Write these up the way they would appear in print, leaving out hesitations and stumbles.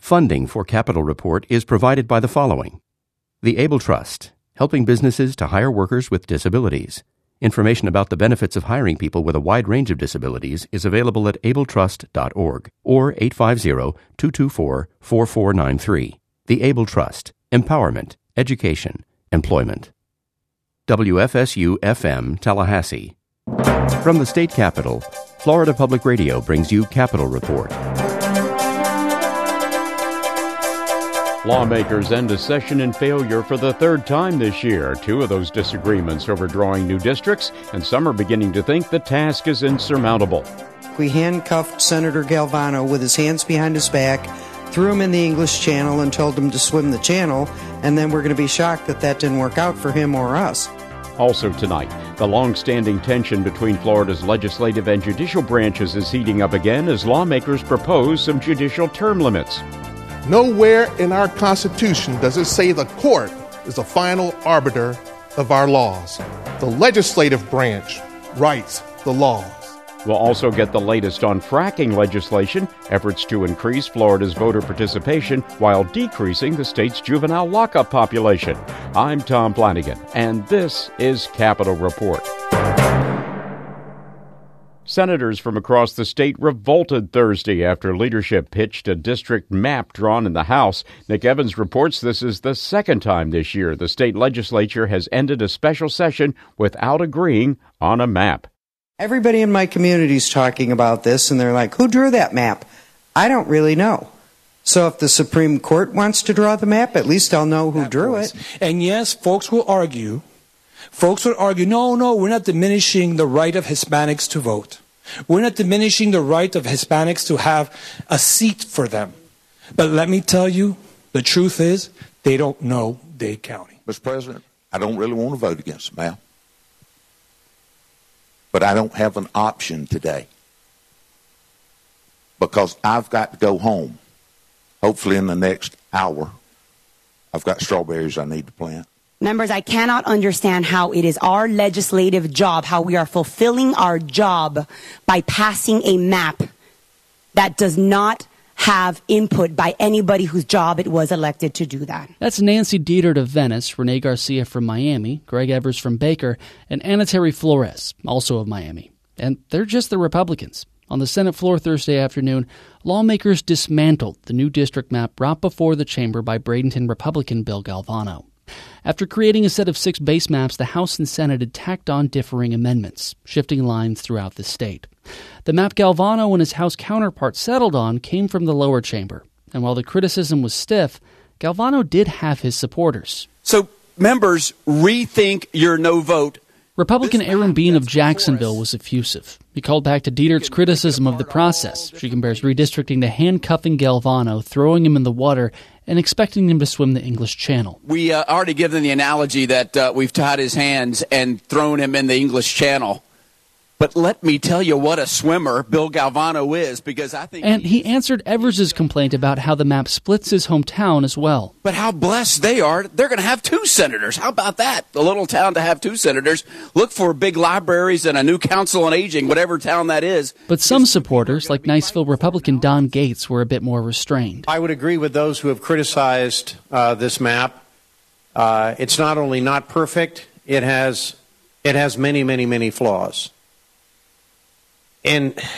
Funding for Capital Report is provided by the following. The Able Trust, helping businesses to hire workers with disabilities. Information about the benefits of hiring people with a wide range of disabilities is available at abletrust.org or 850-224-4493. The Able Trust, Empowerment, Education, Employment. WFSU-FM Tallahassee. From the state capitol, Florida Public Radio brings you Capital Report. Lawmakers end a session in failure for the third time this year. Two of those disagreements over drawing new districts, and some are beginning to think the task is insurmountable. We handcuffed Senator Galvano with his hands behind his back, threw him in the English Channel and told him to swim the channel, and then we're going to be shocked that that didn't work out for him or us. Also tonight, the long-standing tension between Florida's legislative and judicial branches is heating up again as lawmakers propose some judicial term limits. Nowhere in our Constitution does it say the court is the final arbiter of our laws. The legislative branch writes the laws. We'll also get the latest on fracking legislation, efforts to increase Florida's voter participation while decreasing the state's juvenile lockup population. I'm Tom Flanagan, and this is Capital Report. Senators from across the state revolted Thursday after leadership pitched a district map drawn in the House. Nick Evans reports this is the second time this year the state legislature has ended a special session without agreeing on a map. Everybody in my community is talking about this, and they're like, who drew that map? I don't really know. So if the Supreme Court wants to draw the map, at least I'll know who drew it. And yes, folks would argue, no, we're not diminishing the right of Hispanics to vote. We're not diminishing the right of Hispanics to have a seat for them. But let me tell you, the truth is, they don't know Dade County. Mr. President, I don't really want to vote against the map. But I don't have an option today. Because I've got to go home. Hopefully in the next hour, I've got strawberries I need to plant. Members, I cannot understand how it is our legislative job, how we are fulfilling our job by passing a map that does not have input by anybody whose job it was elected to do that. That's Nancy Dieter of Venice, Renee Garcia from Miami, Greg Evers from Baker, and Ana Terry Flores, also of Miami. And they're just the Republicans. On the Senate floor Thursday afternoon, lawmakers dismantled the new district map brought before the chamber by Bradenton Republican Bill Galvano. After creating a set of 6 base maps, the House and Senate had tacked on differing amendments, shifting lines throughout the state. The map Galvano and his House counterpart settled on came from the lower chamber, and while the criticism was stiff, Galvano did have his supporters. So, members, rethink your no vote. Republican Aaron Bean of Jacksonville was effusive. He called back to Dieter's criticism of the process. She compares redistricting to handcuffing Galvano, throwing him in the water, and expecting him to swim the English Channel. We already given the analogy that we've tied his hands and thrown him in the English Channel. But let me tell you what a swimmer Bill Galvano is, because I think... And he answered Evers' complaint about how the map splits his hometown as well. But how blessed they are. They're going to have 2 senators. How about that? A little town to have 2 senators. Look for big libraries and a new council on aging, whatever town that is. But some supporters, like Niceville Republican Don Gates, were a bit more restrained. I would agree with those who have criticized this map. It's not only not perfect, it has many, many, many flaws. And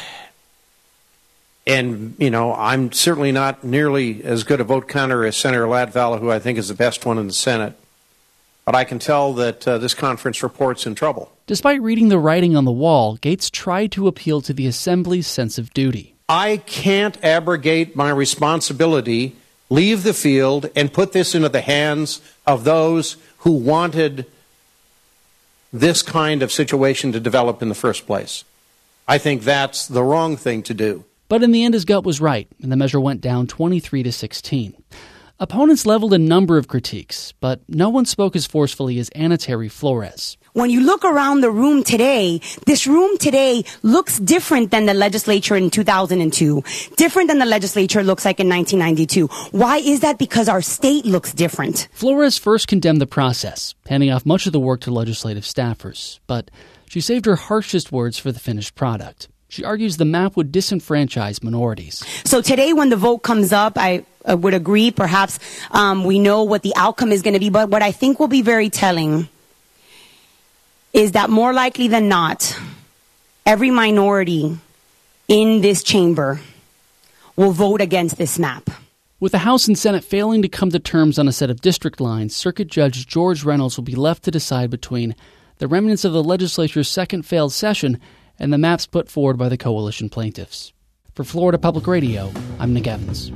you know, I'm certainly not nearly as good a vote counter as Senator Latvala, who I think is the best one in the Senate. But I can tell that this conference report's in trouble. Despite reading the writing on the wall, Gates tried to appeal to the Assembly's sense of duty. I can't abrogate my responsibility, leave the field, and put this into the hands of those who wanted this kind of situation to develop in the first place. I think that's the wrong thing to do. But in the end, his gut was right, and the measure went down 23-16. Opponents leveled a number of critiques, but no one spoke as forcefully as Ana Terry Flores. When you look around the room today, this room today looks different than the legislature in 2002, different than the legislature looks like in 1992. Why is that? Because our state looks different. Flores first condemned the process, handing off much of the work to legislative staffers, but she saved her harshest words for the finished product. She argues the map would disenfranchise minorities. So today when the vote comes up, would agree. Perhaps we know what the outcome is going to be. But what I think will be very telling is that more likely than not, every minority in this chamber will vote against this map. With the House and Senate failing to come to terms on a set of district lines, Circuit Judge George Reynolds will be left to decide between the remnants of the legislature's second failed session and the maps put forward by the coalition plaintiffs. For Florida Public Radio, I'm Nick Evans.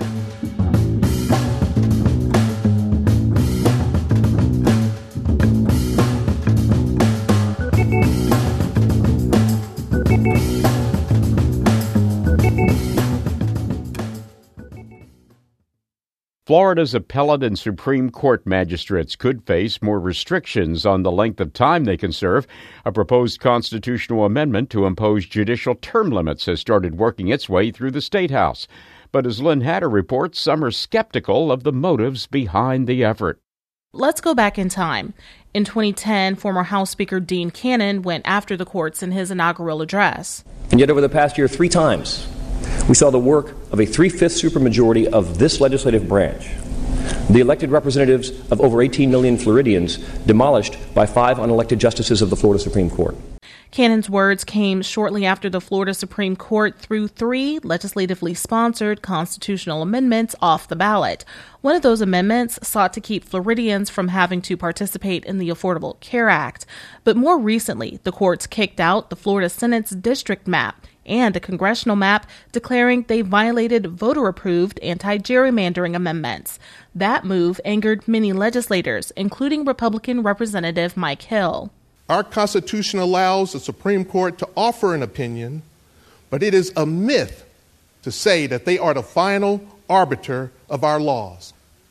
Florida's appellate and Supreme Court magistrates could face more restrictions on the length of time they can serve. A proposed constitutional amendment to impose judicial term limits has started working its way through the State House. But as Lynn Hatter reports, some are skeptical of the motives behind the effort. Let's go back in time. In 2010, former House Speaker Dean Cannon went after the courts in his inaugural address. And yet over the past year, 3 times, we saw the work of a 3/5 supermajority of this legislative branch, the elected representatives of over 18 million Floridians, demolished by 5 unelected justices of the Florida Supreme Court. Cannon's words came shortly after the Florida Supreme Court threw 3 legislatively sponsored constitutional amendments off the ballot. One of those amendments sought to keep Floridians from having to participate in the Affordable Care Act. But more recently, the courts kicked out the Florida Senate's district map and a congressional map declaring they violated voter-approved anti-gerrymandering amendments. That move angered many legislators, including Republican Representative Mike Hill. Our Constitution allows the Supreme Court to offer an opinion, but it is a myth to say that they are the final arbiter of our laws.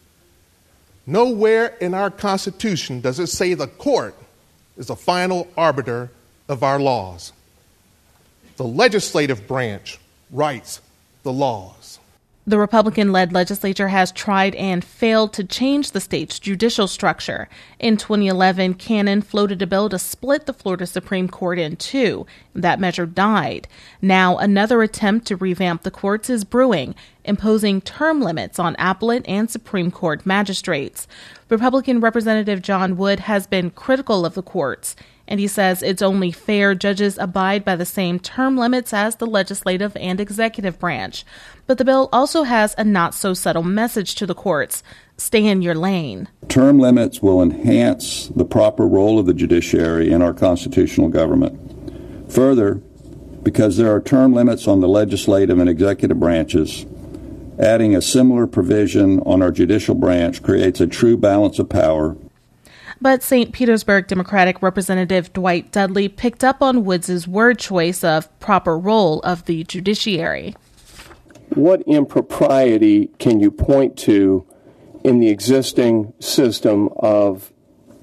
Nowhere in our Constitution does it say the court is the final arbiter of our laws. The legislative branch writes the laws. The Republican-led legislature has tried and failed to change the state's judicial structure. In 2011, Cannon floated a bill to split the Florida Supreme Court in 2. That measure died. Now, another attempt to revamp the courts is brewing, imposing term limits on appellate and Supreme Court magistrates. Republican Representative John Wood has been critical of the courts, and he says it's only fair judges abide by the same term limits as the legislative and executive branch. But the bill also has a not-so-subtle message to the courts. Stay in your lane. Term limits will enhance the proper role of the judiciary in our constitutional government. Further, because there are term limits on the legislative and executive branches, adding a similar provision on our judicial branch creates a true balance of power. But St. Petersburg Democratic Representative Dwight Dudley picked up on Woods' word choice of proper role of the judiciary. What impropriety can you point to in the existing system of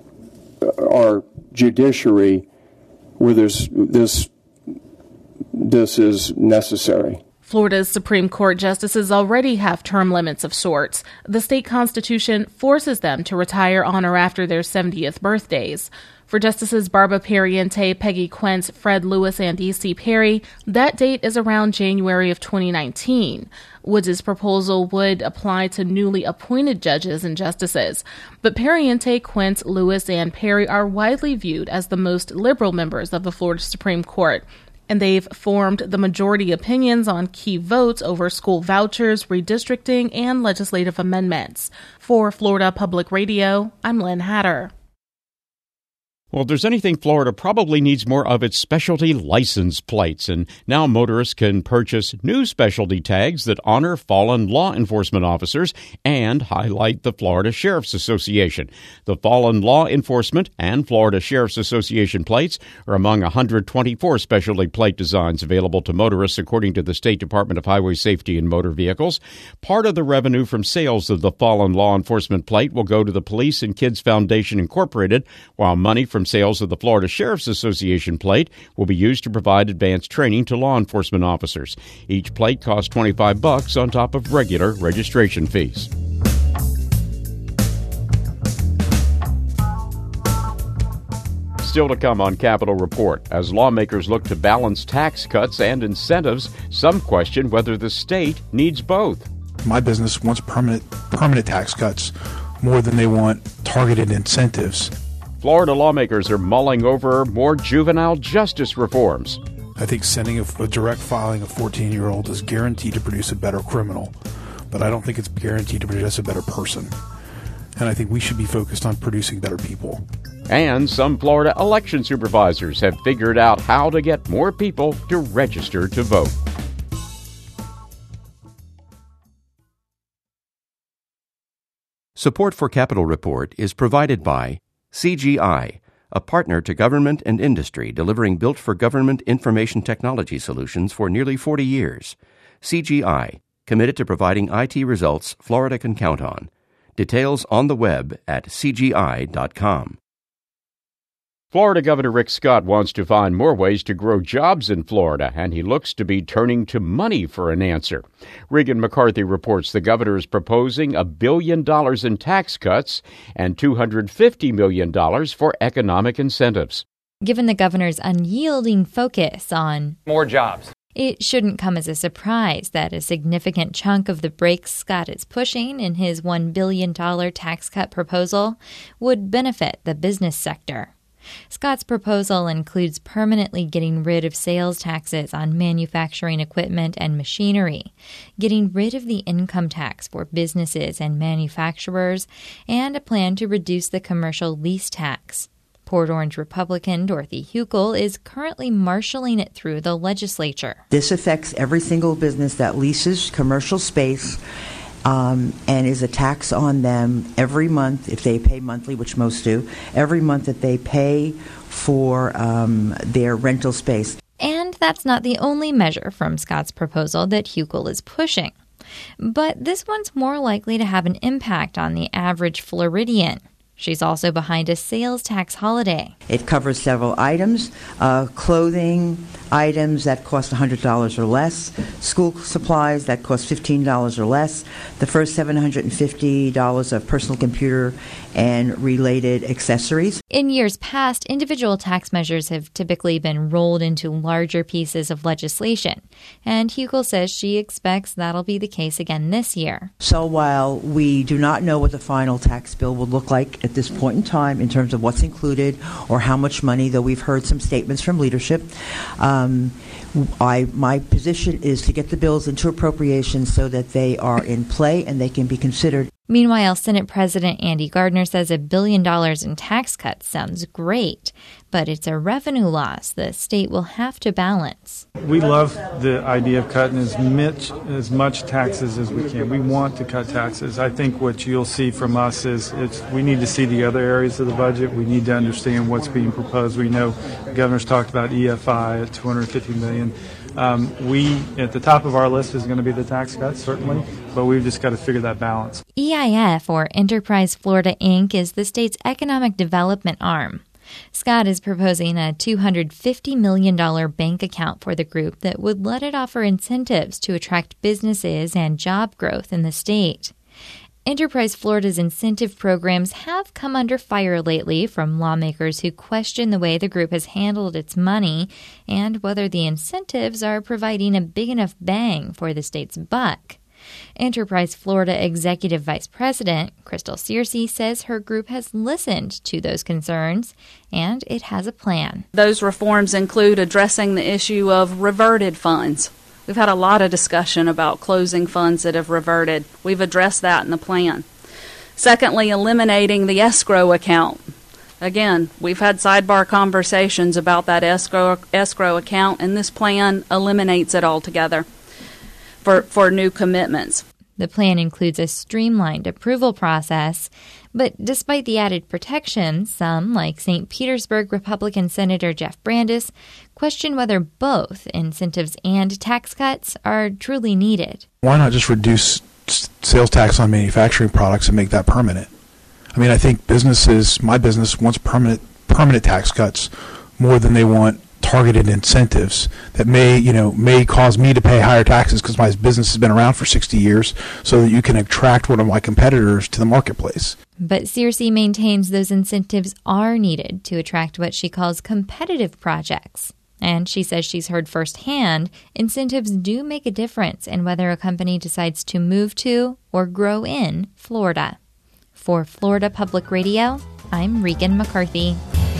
our judiciary where this is necessary? Florida's Supreme Court justices already have term limits of sorts. The state constitution forces them to retire on or after their 70th birthdays. For Justices Barbara Pariente, Peggy Quince, Fred Lewis, and E.C. Perry, that date is around January of 2019. Woods' proposal would apply to newly appointed judges and justices. But Pariente, Quince, Lewis, and Perry are widely viewed as the most liberal members of the Florida Supreme Court, and they've formed the majority opinions on key votes over school vouchers, redistricting, and legislative amendments. For Florida Public Radio, I'm Lynn Hatter. Well, if there's anything Florida probably needs more of, its specialty license plates. And now motorists can purchase new specialty tags that honor fallen law enforcement officers and highlight the Florida Sheriff's Association. The Fallen Law Enforcement and Florida Sheriff's Association plates are among 124 specialty plate designs available to motorists, according to the State Department of Highway Safety and Motor Vehicles. Part of the revenue from sales of the Fallen Law Enforcement plate will go to the Police and Kids Foundation Incorporated, while money from sales of the Florida Sheriff's Association plate will be used to provide advanced training to law enforcement officers. Each plate costs $25 on top of regular registration fees. Still to come on Capitol Report. As lawmakers look to balance tax cuts and incentives, some question whether the state needs both. my business wants permanent tax cuts more than they want targeted incentives. Florida lawmakers are mulling over more juvenile justice reforms. I think sending a direct filing a 14-year-old is guaranteed to produce a better criminal, but I don't think it's guaranteed to produce a better person. And I think we should be focused on producing better people. And some Florida election supervisors have figured out how to get more people to register to vote. Support for Capitol Report is provided by CGI, a partner to government and industry delivering built-for-government information technology solutions for nearly 40 years. CGI, committed to providing IT results Florida can count on. Details on the web at cgi.com. Florida Governor Rick Scott wants to find more ways to grow jobs in Florida, and he looks to be turning to money for an answer. Regan McCarthy reports the governor is proposing $1 billion in tax cuts and $250 million for economic incentives. Given the governor's unyielding focus on more jobs, it shouldn't come as a surprise that a significant chunk of the brakes Scott is pushing in his $1 billion tax cut proposal would benefit the business sector. Scott's proposal includes permanently getting rid of sales taxes on manufacturing equipment and machinery, getting rid of the income tax for businesses and manufacturers, and a plan to reduce the commercial lease tax. Port Orange Republican Dorothy Huckel is currently marshaling it through the legislature. This affects every single business that leases commercial space and is a tax on them every month if they pay monthly, which most do, every month that they pay for their rental space. And that's not the only measure from Scott's proposal that Huckel is pushing. But this one's more likely to have an impact on the average Floridian. She's also behind a sales tax holiday. It covers several items, clothing items that cost $100 or less, school supplies that cost $15 or less, the first $750 of personal computer and related accessories. In years past, individual tax measures have typically been rolled into larger pieces of legislation, and Huckel says she expects that'll be the case again this year. So while we do not know what the final tax bill will look like at this point in time in terms of what's included or how much money, though we've heard some statements from leadership, my position is to get the bills into appropriations so that they are in play and they can be considered. Meanwhile, Senate President Andy Gardner says $1 billion in tax cuts sounds great, but it's a revenue loss the state will have to balance. We love the idea of cutting as much taxes as we can. We want to cut taxes. I think what you'll see from us is we need to see the other areas of the budget. We need to understand what's being proposed. We know the governor's talked about EFI at $250 million. At the top of our list is going to be the tax cuts, certainly, but we've just got to figure that balance. EIF, or Enterprise Florida, Inc., is the state's economic development arm. Scott is proposing a $250 million bank account for the group that would let it offer incentives to attract businesses and job growth in the state. Enterprise Florida's incentive programs have come under fire lately from lawmakers who question the way the group has handled its money and whether the incentives are providing a big enough bang for the state's buck. Enterprise Florida Executive Vice President Crystal Searcy says her group has listened to those concerns and it has a plan. Those reforms include addressing the issue of reverted funds. We've had a lot of discussion about closing funds that have reverted. We've addressed that in the plan. Secondly, eliminating the escrow account. Again, we've had sidebar conversations about that escrow account, and this plan eliminates it altogether for new commitments. The plan includes a streamlined approval process, but despite the added protections, some, like St. Petersburg Republican Senator Jeff Brandes, question whether both incentives and tax cuts are truly needed. Why not just reduce sales tax on manufacturing products and make that permanent? I mean, I think my business wants permanent tax cuts more than they want targeted incentives that may cause me to pay higher taxes because my business has been around for 60 years so that you can attract one of my competitors to the marketplace. But Searcy maintains those incentives are needed to attract what she calls competitive projects. And she says she's heard firsthand incentives do make a difference in whether a company decides to move to or grow in Florida. For Florida Public Radio, I'm Regan McCarthy.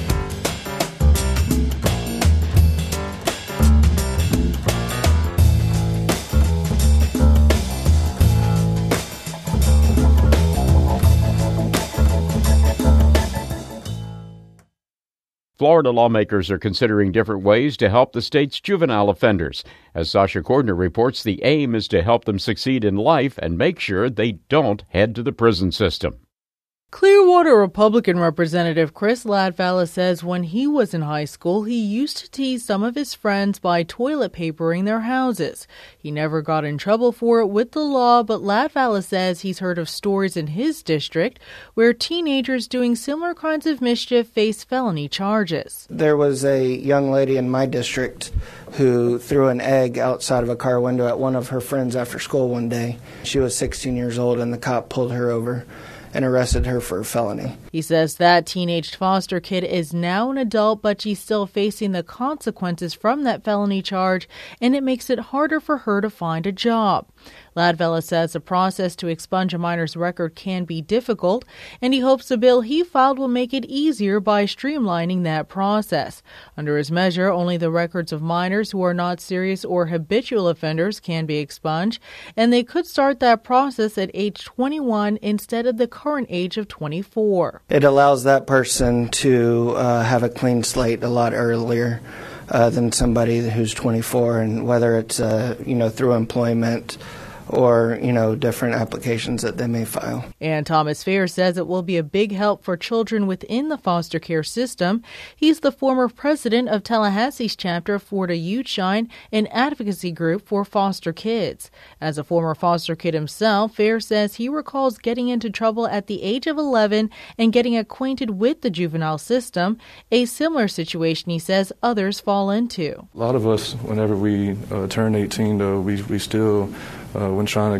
Florida lawmakers are considering different ways to help the state's juvenile offenders. As Sasha Cordner reports, the aim is to help them succeed in life and make sure they don't head to the prison system. Clearwater Republican Representative Chris Latvala says when he was in high school, he used to tease some of his friends by toilet papering their houses. He never got in trouble for it with the law, but Latvala says he's heard of stories in his district where teenagers doing similar kinds of mischief face felony charges. There was a young lady in my district who threw an egg outside of a car window at one of her friends after school one day. She was 16 years old and the cop pulled her over and arrested her for a felony. He says that teenage foster kid is now an adult, but she's still facing the consequences from that felony charge, and it makes it harder for her to find a job. Latvala says the process to expunge a minor's record can be difficult, and he hopes the bill he filed will make it easier by streamlining that process. Under his measure, only the records of minors who are not serious or habitual offenders can be expunged, and they could start that process at age 21 instead of the current age of 24. It allows that person to have a clean slate a lot earlier than somebody who's 24, and whether it's through employment or, different applications that they may file. And Thomas Fair says it will be a big help for children within the foster care system. He's the former president of Tallahassee's chapter of Florida Youth Shine, an advocacy group for foster kids. As a former foster kid himself, Fair says he recalls getting into trouble at the age of 11 and getting acquainted with the juvenile system, a similar situation, he says, others fall into. A lot of us, whenever we turn 18, though, we still when trying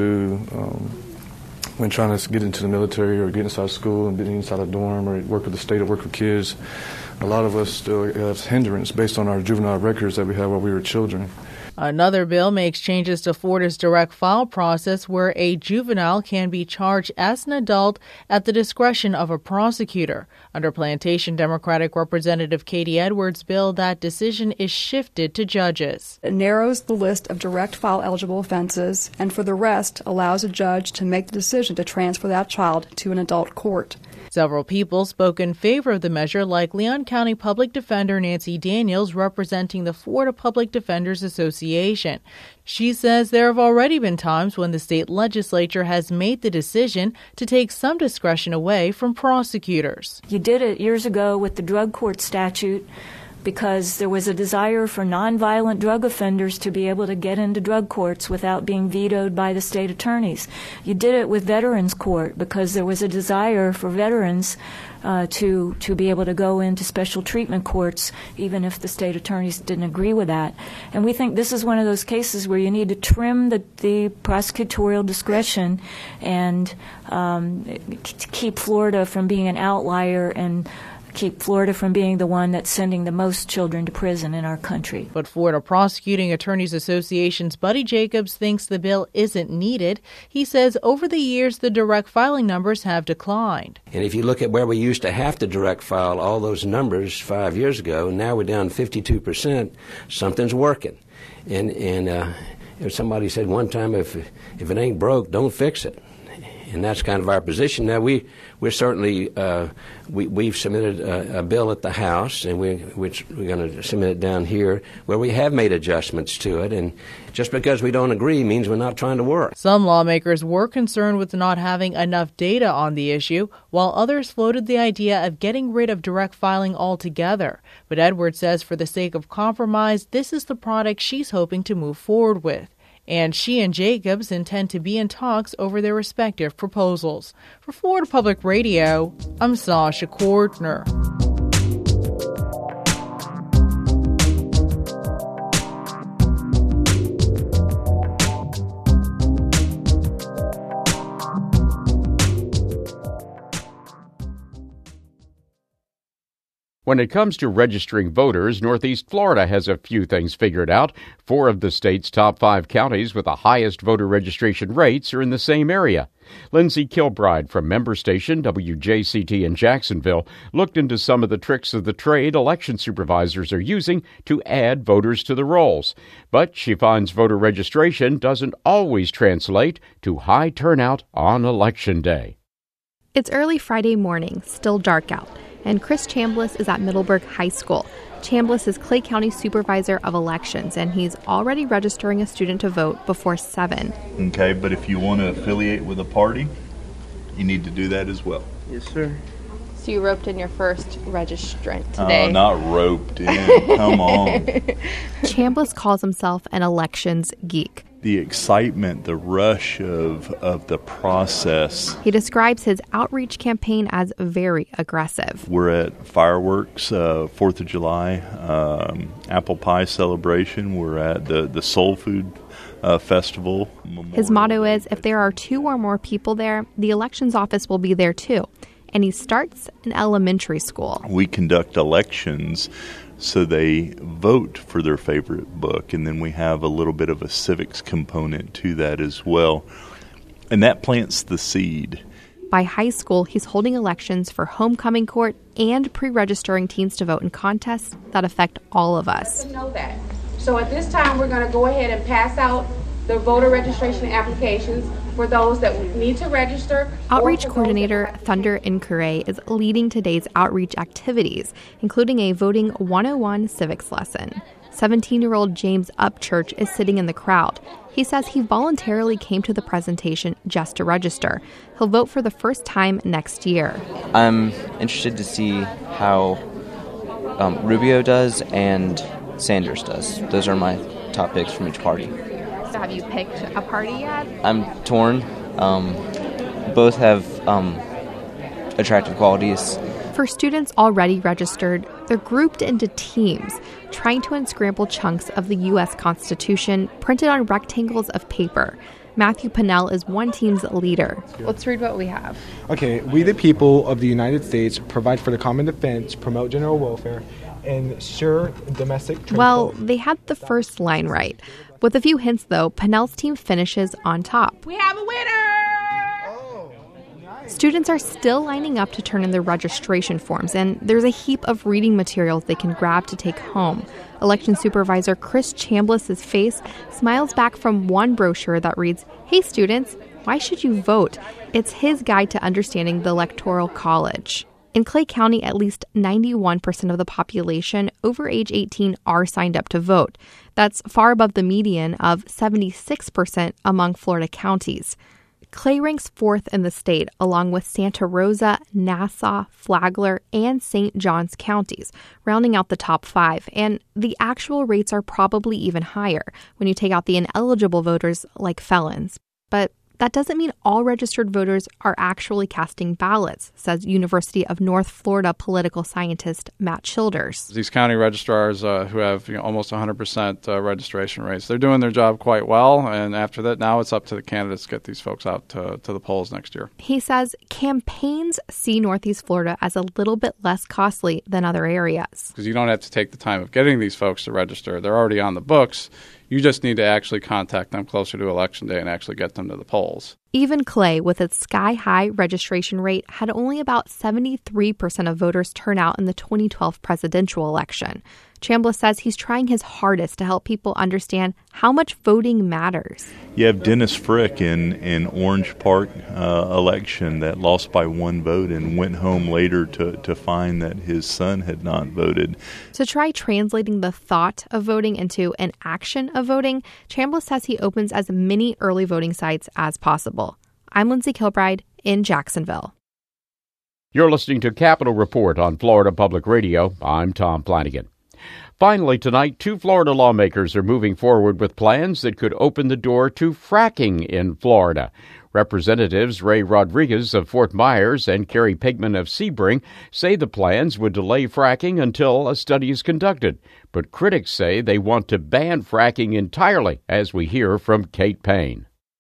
to get into the military or get inside school and get inside a dorm or work with the state or work with kids, a lot of us still have hindrance based on our juvenile records that we had while we were children. Another bill makes changes to Florida's direct file process where a juvenile can be charged as an adult at the discretion of a prosecutor. Under Plantation Democratic Representative Katie Edwards' bill, that decision is shifted to judges. It narrows the list of direct file eligible offenses and for the rest allows a judge to make the decision to transfer that child to an adult court. Several people spoke in favor of the measure, like Leon County Public Defender Nancy Daniels, representing the Florida Public Defenders Association. She says there have already been times when the state legislature has made the decision to take some discretion away from prosecutors. You did it years ago with the drug court statute because there was a desire for nonviolent drug offenders to be able to get into drug courts without being vetoed by the state attorneys. You did it with Veterans Court because there was a desire for veterans to be able to go into special treatment courts, even if the state attorneys didn't agree with that. And we think this is one of those cases where you need to trim the prosecutorial discretion and keep Florida from being an outlier and keep Florida from being the one that's sending the most children to prison in our country. But Florida Prosecuting Attorneys Association's Buddy Jacobs thinks the bill isn't needed. He says over the years, the direct filing numbers have declined. And if you look at where we used to have to direct file all those numbers 5 years ago, now we're down 52%, something's working. And somebody said one time, if it ain't broke, don't fix it. And that's kind of our position. Now, we're certainly, we've submitted a bill at the House, and we're going to submit it down here, where we have made adjustments to it. And just because we don't agree means we're not trying to work. Some lawmakers were concerned with not having enough data on the issue, while others floated the idea of getting rid of direct filing altogether. But Edwards says for the sake of compromise, this is the product she's hoping to move forward with. And she and Jacobs intend to be in talks over their respective proposals. For Florida Public Radio, I'm Sasha Cordner. When it comes to registering voters, Northeast Florida has a few things figured out. 4 of the state's top 5 counties with the highest voter registration rates are in the same area. Lindsay Kilbride from member station WJCT in Jacksonville looked into some of the tricks of the trade election supervisors are using to add voters to the rolls. But she finds voter registration doesn't always translate to high turnout on Election Day. It's early Friday morning, still dark out, and Chris Chambliss is at Middleburg High School. Chambliss is Clay County Supervisor of Elections, and he's already registering a student to vote before 7. Okay, but if you want to affiliate with a party, you need to do that as well. Yes, sir. So you roped in your first registrant today? Not roped in. Come on. Chambliss calls himself an elections geek. The excitement, the rush of the process. He describes his outreach campaign as very aggressive. We're at fireworks, 4th of July, apple pie celebration. We're at the Soul Food Festival. His motto is, if there are 2 or more people there, the elections office will be there too. And he starts in elementary school. We conduct elections so they vote for their favorite book, and then we have a little bit of a civics component to that as well. And that plants the seed. By high school, he's holding elections for homecoming court and pre-registering teens to vote in contests that affect all of us. Know that. So at this time, we're going to go ahead and pass out the voter registration applications for those that need to register. Outreach coordinator Thunder Incure is leading today's outreach activities, including a Voting 101 civics lesson. 17-year-old James Upchurch is sitting in the crowd. He says he voluntarily came to the presentation just to register. He'll vote for the first time next year. I'm interested to see how Rubio does and Sanders does. Those are my top picks from each party. So have you picked a party yet? I'm torn. Both have attractive qualities. For students already registered, they're grouped into teams, trying to unscramble chunks of the U.S. Constitution printed on rectangles of paper. Matthew Pinnell is one team's leader. Let's read what we have. Okay, we the people of the United States provide for the common defense, promote general welfare, and ensure domestic tranquility. Well, they had the first line right. With a few hints, though, Pinnell's team finishes on top. We have a winner! Students are still lining up to turn in their registration forms, and there's a heap of reading materials they can grab to take home. Election Supervisor Chris Chambliss's face smiles back from one brochure that reads, "Hey students, why should you vote?" It's his guide to understanding the Electoral College. In Clay County, at least 91% of the population over age 18 are signed up to vote. That's far above the median of 76% among Florida counties. Clay ranks 4th in the state, along with Santa Rosa, Nassau, Flagler, and St. Johns counties, rounding out the top 5. And the actual rates are probably even higher when you take out the ineligible voters like felons. But that doesn't mean all registered voters are actually casting ballots, says University of North Florida political scientist Matt Childers. These county registrars who have almost 100% registration rates, they're doing their job quite well. And after that, now it's up to the candidates to get these folks out to the polls next year. He says campaigns see Northeast Florida as a little bit less costly than other areas. Because you don't have to take the time of getting these folks to register. They're already on the books. You just need to actually contact them closer to Election Day and actually get them to the polls. Even Clay, with its sky-high registration rate, had only about 73% of voters turn out in the 2012 presidential election. Chambliss says he's trying his hardest to help people understand how much voting matters. You have Dennis Frick in Orange Park election that lost by 1 vote and went home later to find that his son had not voted. To try translating the thought of voting into an action of voting, Chambliss says he opens as many early voting sites as possible. I'm Lindsay Kilbride in Jacksonville. You're listening to Capitol Report on Florida Public Radio. I'm Tom Flanagan. Finally, tonight, 2 Florida lawmakers are moving forward with plans that could open the door to fracking in Florida. Representatives Ray Rodriguez of Fort Myers and Carrie Pigman of Sebring say the plans would delay fracking until a study is conducted. But critics say they want to ban fracking entirely, as we hear from Kate Payne.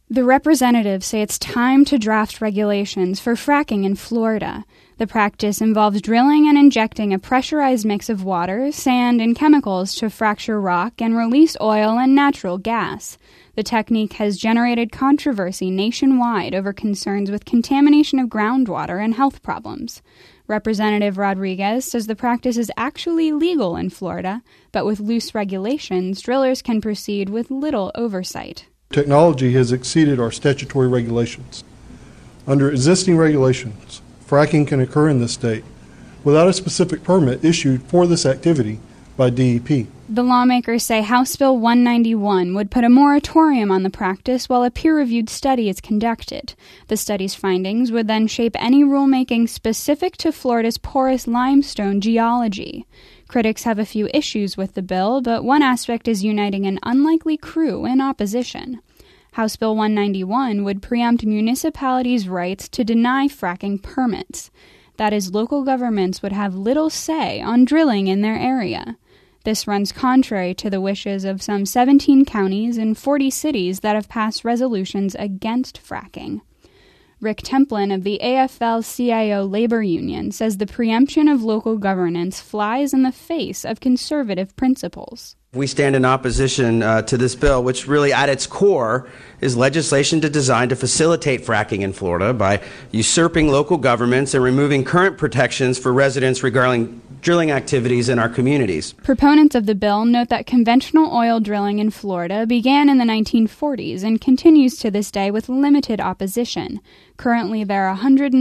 The representatives say it's time to draft regulations for fracking in Florida. The practice involves drilling and injecting a pressurized mix of water, sand, and chemicals to fracture rock and release oil and natural gas. The technique has generated controversy nationwide over concerns with contamination of groundwater and health problems. Representative Rodriguez says the practice is actually legal in Florida, but with loose regulations, drillers can proceed with little oversight. Technology has exceeded our statutory regulations. Under existing regulations, fracking can occur in the state without a specific permit issued for this activity by DEP. The lawmakers say House Bill 191 would put a moratorium on the practice while a peer-reviewed study is conducted. The study's findings would then shape any rulemaking specific to Florida's porous limestone geology. Critics have a few issues with the bill, but one aspect is uniting an unlikely crew in opposition. House Bill 191 would preempt municipalities' rights to deny fracking permits. That is, local governments would have little say on drilling in their area. This runs contrary to the wishes of some 17 counties and 40 cities that have passed resolutions against fracking. Rick Templin of the AFL-CIO labor union says the preemption of local governance flies in the face of conservative principles. We stand in opposition to this bill, which really at its core is legislation designed to facilitate fracking in Florida by usurping local governments and removing current protections for residents regarding drilling activities in our communities. Proponents of the bill note that conventional oil drilling in Florida began in the 1940s and continues to this day with limited opposition. Currently, there are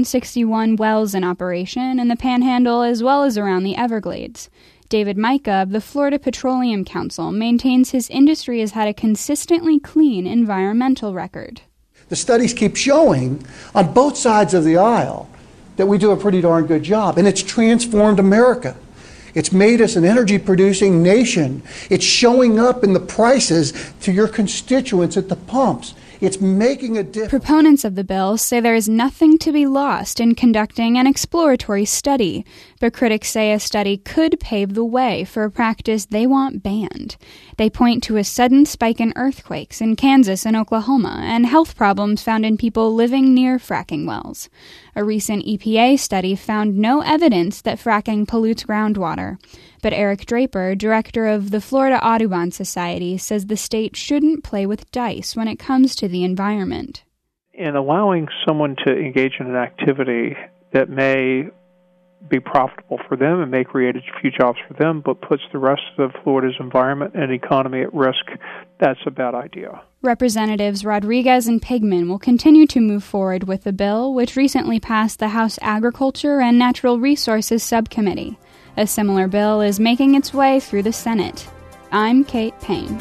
161 wells in operation in the Panhandle as well as around the Everglades. David Micah of the Florida Petroleum Council maintains his industry has had a consistently clean environmental record. The studies keep showing on both sides of the aisle that we do a pretty darn good job, and it's transformed America. It's made us an energy-producing nation. It's showing up in the prices to your constituents at the pumps. It's making a difference. Proponents of the bill say there is nothing to be lost in conducting an exploratory study, but critics say a study could pave the way for a practice they want banned. They point to a sudden spike in earthquakes in Kansas and Oklahoma and health problems found in people living near fracking wells. A recent EPA study found no evidence that fracking pollutes groundwater. But Eric Draper, director of the Florida Audubon Society, says the state shouldn't play with dice when it comes to the environment. In allowing someone to engage in an activity that may be profitable for them and may create a few jobs for them, but puts the rest of Florida's environment and economy at risk, that's a bad idea. Representatives Rodriguez and Pigman will continue to move forward with the bill, which recently passed the House Agriculture and Natural Resources Subcommittee. A similar bill is making its way through the Senate. I'm Kate Payne.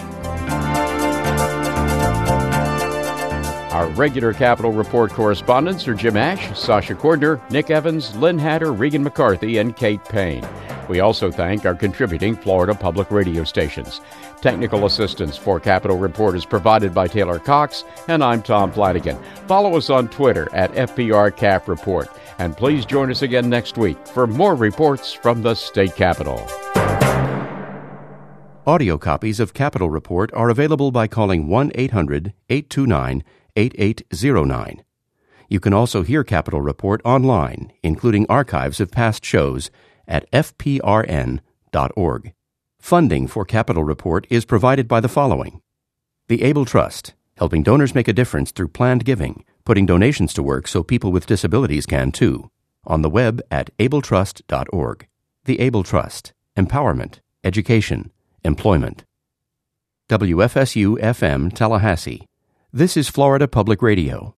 Our regular Capitol Report correspondents are Jim Ash, Sasha Cordner, Nick Evans, Lynn Hatter, Regan McCarthy, and Kate Payne. We also thank our contributing Florida public radio stations. Technical assistance for Capitol Report is provided by Taylor Cox, and I'm Tom Flanagan. Follow us on Twitter at FPR Cap Report. And please join us again next week for more reports from the state capitol. Audio copies of Capitol Report are available by calling 1-800-829-8809. You can also hear Capitol Report online, including archives of past shows, at fprn.org. Funding for Capitol Report is provided by the following: the Able Trust, helping donors make a difference through planned giving, putting donations to work so people with disabilities can too. On the web at abletrust.org. The Able Trust. Empowerment. Education. Employment. WFSU-FM Tallahassee. This is Florida Public Radio.